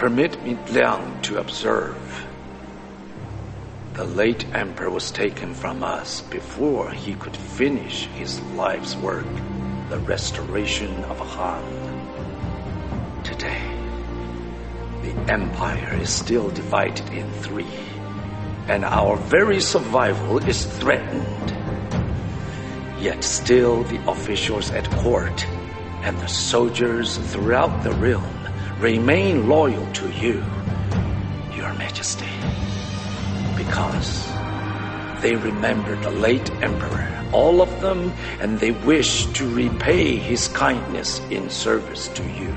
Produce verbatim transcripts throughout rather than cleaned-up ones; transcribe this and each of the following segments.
Permit me, Liang, to observe. The late emperor was taken from us before he could finish his life's work, the restoration of Han. Today, the empire is still divided in three, and our very survival is threatened. Yet still the officials at court and the soldiers throughout the realm remain loyal to you, Your Majesty, because they remember the late emperor, all of them, and they wish to repay his kindness in service to you.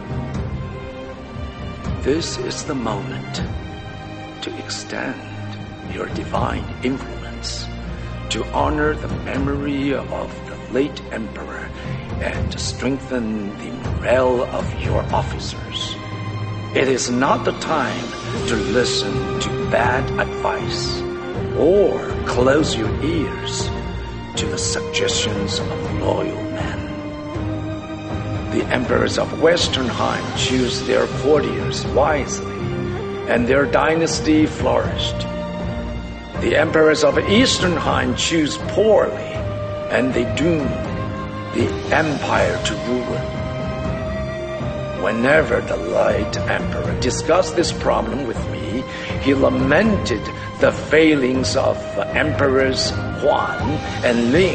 This is the moment to extend your divine influence, to honor the memory of the late emperor and to strengthen the morale of your officers. It is not the time to listen to bad advice or close your ears to the suggestions of loyal men. The emperors of Western Han choose their courtiers wisely, and their dynasty flourished. The emperors of Eastern Han choose poorly, and they doom the empire to ruin. Whenever the late emperor discussed this problem with me, he lamented the failings of emperors Huan and Ling.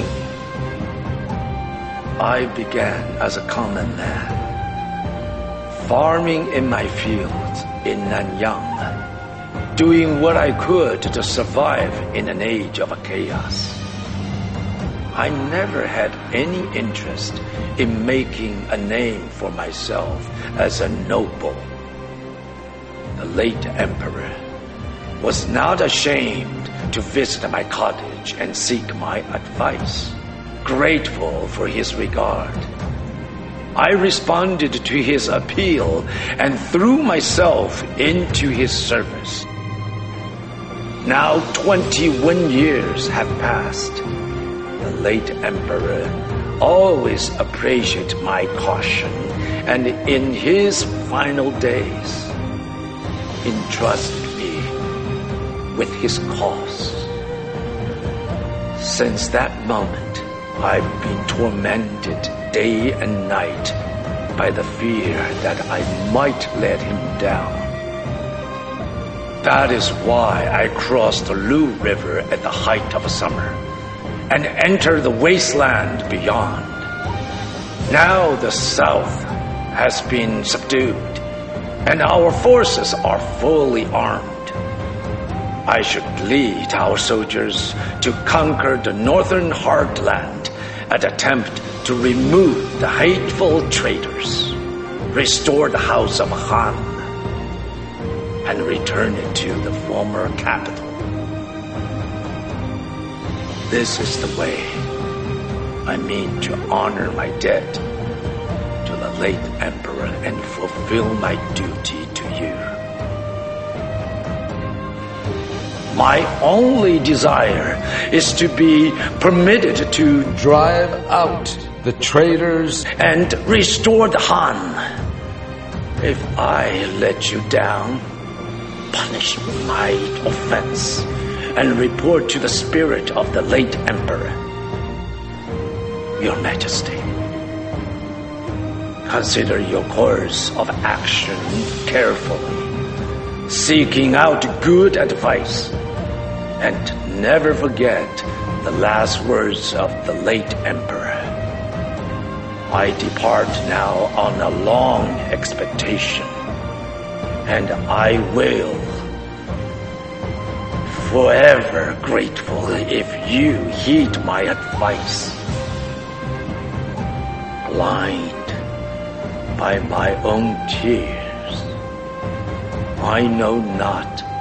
I began as a common man, farming in my fields in Nanyang, doing what I could to survive in an age of chaos. I never had any interest in making a name for myself as a noble. The late emperor was not ashamed to visit my cottage and seek my advice, grateful for his regard. I responded to his appeal and threw myself into his service. Now twenty-one years have passed. The late emperor always appreciated my caution, and in his final days entrusted me with his cause. Since that moment, I've been tormented day and night by the fear that I might let him down. That is why I crossed the Lu River at the height of summer and enter the wasteland beyond. Now the south has been subdued, and our forces are fully armed. I should lead our soldiers to conquer the northern heartland and attempt to remove the hateful traitors, restore the house of Han, and return it to the former capital. This is the way I mean to honor my debt to the late emperor and fulfill my duty to you. My only desire is to be permitted to drive out the traitors and restore the Han. If I let you down, punish my offense and report to the spirit of the late emperor. Your Majesty, consider your course of action carefully, seeking out good advice, and never forget the last words of the late emperor. I depart now on a long expectation, and I will forever grateful if you heed my advice. Blind by my own tears, I know not